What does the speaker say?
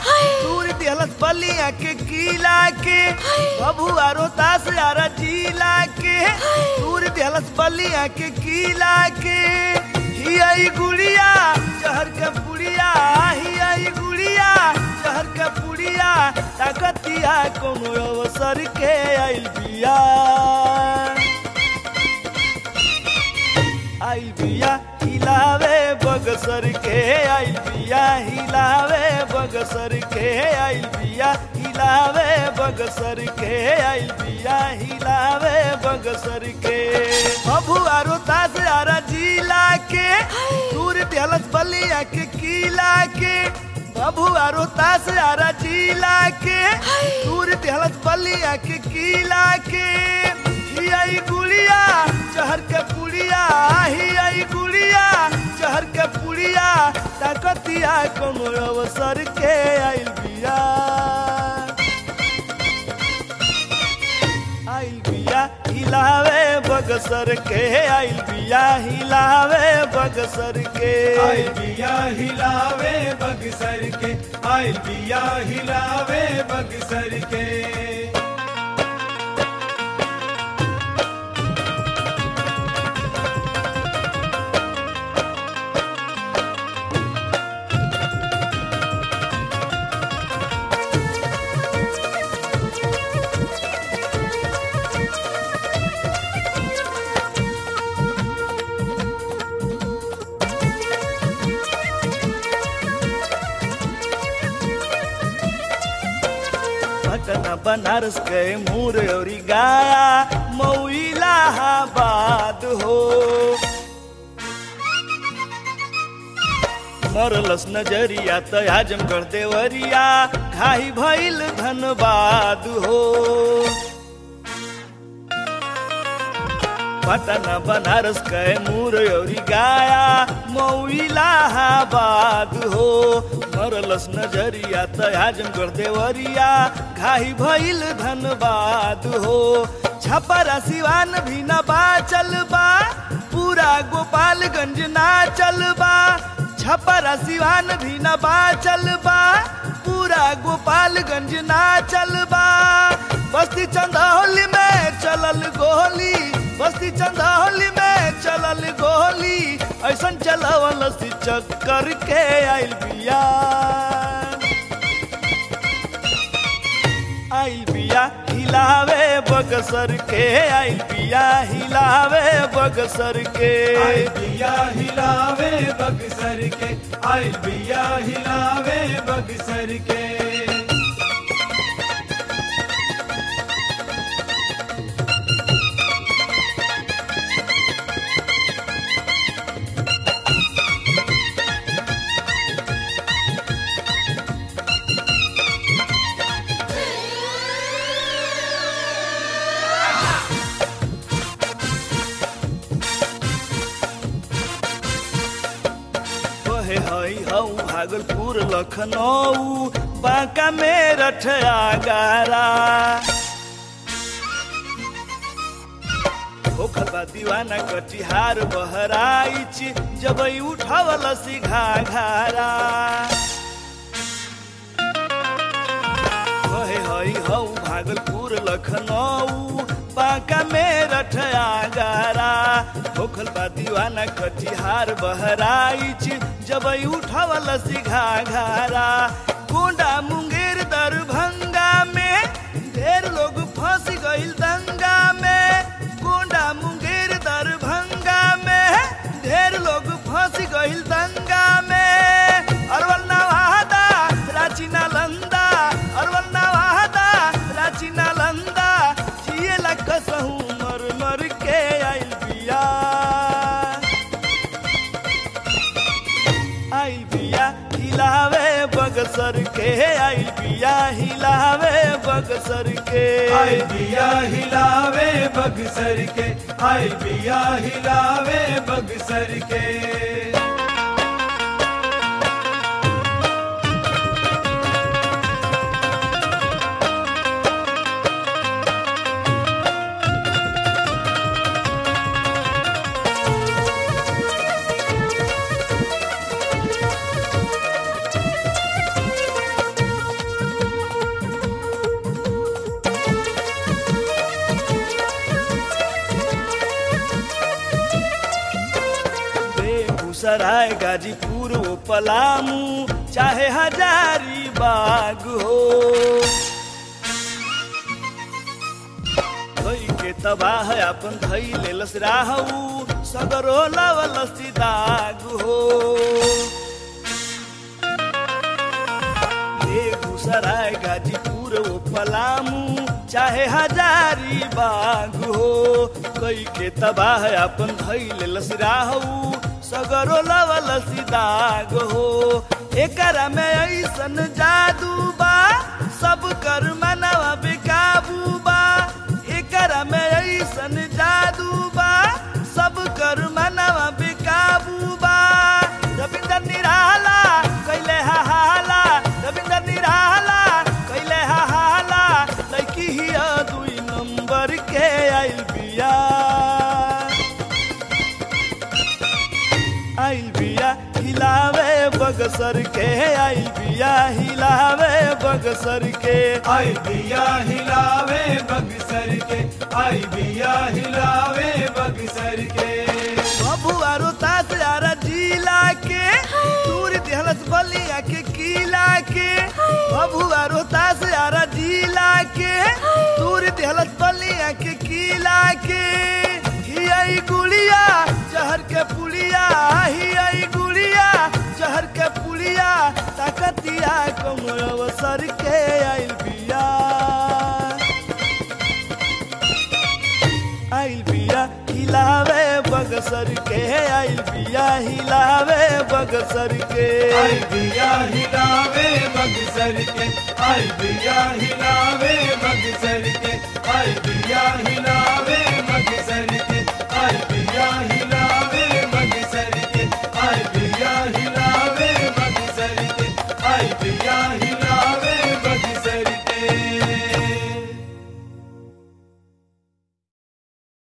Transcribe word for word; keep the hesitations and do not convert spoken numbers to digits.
दूर दिहलस बलिया के किला के बबुआ रोहतास आरा जिला के दूर दिहलस बलिया के किला के हियाई गुड़िया जहर के पुड़िया हियाई गुड़िया जहर के पुड़िया ताकतिया कोनो अवसर के आइल बिया आइल बिया हिलावे बगसर के आइल बिया हिलावे बगसर के आइल बिया हिलावे बगसर के आइल बिया हिलावे बगसर के बबुआ रोहतास आरा जिला के दूर दिहलस बलिया के किला के बबुआ रोहतास आरा जिला के दूर दिहलस बलिया के किला के हियाई गुड़िया जहर के पुड़िया हियाई गुड़िया जहर के पुड़िया ताकतिया कोनो अवसर के आइल बिया आइल बिया हिलावे बगसर के आइल बिया हिलावे बगसर के आइल बिया हिलावे बगसर के आइल बिया हिलावे बगसर के पटना बनारस के मूर और गाया मऊ इलाहाबाद हो मरलस नजरिया त आजमगढ़ देवरिया घाई भइल धनबाद हो पटना बनारस के मूर और गाया मऊ इलाहाबाद हो मरलस नजरिया त आजमगढ़ देवरिया घाई भइल धनबाद हो छपरा सिवान भी न बाचल बा पूरा गोपालगंज ना चलबा छपरा सिवान भी न बाचल बा पूरा गोपालगंज ना चलबा बस्ती चंदौली में चलल गोली बस्ती चंदौली में चलल गोली ऐसन चलवल सी चक्कर के आइल बिया आइल बिया हिलावे बगसर के आइल बिया हिलावे बगसर के आइल बिया हिलावे बगसर के आइल बिया हिलावे बगसर के भागलपुर लखनऊ बांका मेरठ आगरा होखबा दीवाना कटिहार बहराइच जबई उठावल सी घाघरा कहे हई हऊ भागलपुर लखनऊ बांका मेरठ आगरा होखल बा दीवाना कटिहार बहराइच जबई उठावल सी घाघरा गोंडा मुंगेर दरभंगा में ढेर लोग फंस गइल दंगा में गोंडा मुंगेर दरभंगा में ढेर लोग फंस गइल दंगा में अरवल नवादा रांची नालंदा अरवल नवादा रांची नालंदा जिए ला कसहू मर मर के आइल बिया आइल बिया हिलावे बगसर के आइल बिया हिलावे बगसर के आइल बिया हिलावे बगसर के आइल बिया हिलावे बगसर के बेगूसराय गाजीपुर वो पलामू चाहे हजारी बाग हो धोई के तबाह अपन धई लेलस राहू सगरो लवलसी दाग हो बेगूसराय गाजीपुर वो पलामू चाहे हजारी बाग हो कई के तबाह अपन धई लेलस राहू सगरो लवलसी दाग हो एकरा में ऐसन जादू बा सब कर मनवा बेकाबू बा एकरा में ऐसन जादू बा सब कर मनवा बेकाबू बा रविंदर निराला कैले हाहाला रविंदर निराला कैले हाहाला लड़की हिया दुई नंबर के आइल बिया आइल बिया हिलावे बगसर के आइल बिया हिलावे बगसर के आई बिया हिलावे बगसर के आई बिया हिलावे बगसर के बबुआ रोता सारा जिला के दूर दिहलस बलिया के किला के बबुआ रोता सारा जिला के दूर दिहलस बलिया के किला के हियाई गुड़िया जहर के पुलिया हियाई गुड़िया जहर के पुलिया ताकतिया कमर अवसर के आइल बिया आइल बिया हिलावे बगसर के आइल बिया हिलावे बगसर के आई बिया हिलावे बगसर के आई बिया हिलावे बगसर के आई बिया हिलावे